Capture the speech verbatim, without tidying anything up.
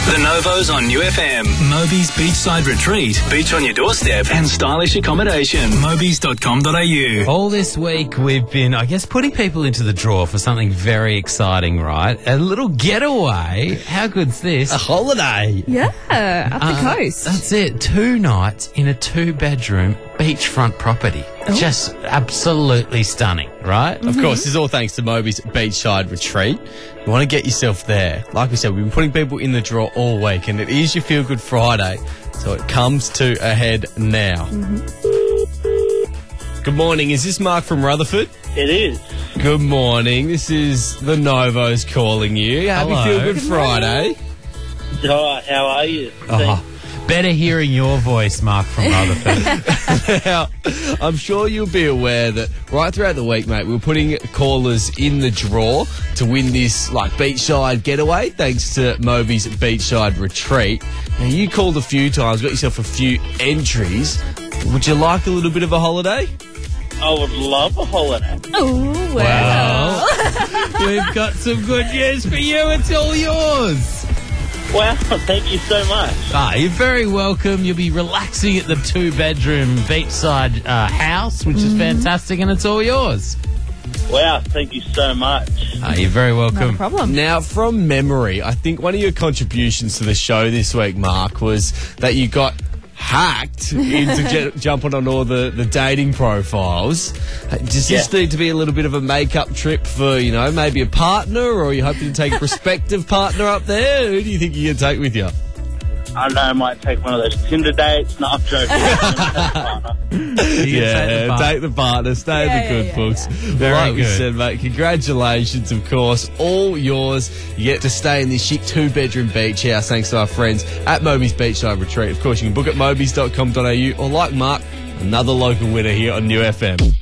The Novos on New F M. Moby's Beachside Retreat. Beach on your doorstep and stylish accommodation. mobies dot com dot a u. All this week we've been, I guess, putting people into the draw for something very exciting, right? A little getaway. How good's this? A holiday. Yeah, up the Uh, coast. That's it. Two nights in a two-bedroom beachfront property. Just absolutely stunning, right? Of course, this is all thanks to Moby's Beachside Retreat. You want to get yourself there. Like we said, we've been putting people in the draw all week, and it is your Feel Good Friday, so it comes to a head now. Good morning. Is this Mark from Rutherford? It is. Good morning. This is the Novos calling you. Happy Hello. Feel Good Friday. Hi, how are you? Oh, better hearing your voice, Mark from Rutherford. Now, I'm sure you'll be aware that right throughout the week, mate, we were putting callers in the draw to win this, like, beachside getaway, thanks to Moby's Beachside Retreat. Now, you called a few times, got yourself a few entries. Would you like a little bit of a holiday? I would love a holiday. Oh, wow. Well, we've got some good news for you. It's all yours. Wow, thank you so much. Ah, you're very welcome. You'll be relaxing at the two-bedroom beachside uh, house, which is fantastic, and it's all yours. Wow, thank you so much. Ah, you're very Not a welcome. problem. Now, from memory, I think one of your contributions to the show this week, Mark, was that you got hacked into j- jumping on all the, the dating profiles. Uh, Does this Yeah. need to be a little bit of a makeup trip for, you know, maybe a partner, or are you hoping to take a prospective partner up there? Who do you think you're going to take with you? I know I might take one of those Tinder dates. No, I'm joking. Yeah, take the partner, stay Yeah, in the good yeah, yeah, books. yeah. Well, Very like we good. said, mate, congratulations, of course, all yours. You get to stay in this chic two-bedroom beach house thanks to our friends at Moby's Beachside Retreat. Of course, you can book at mobies dot com dot a u, or like Mark, another local winner here on New F M.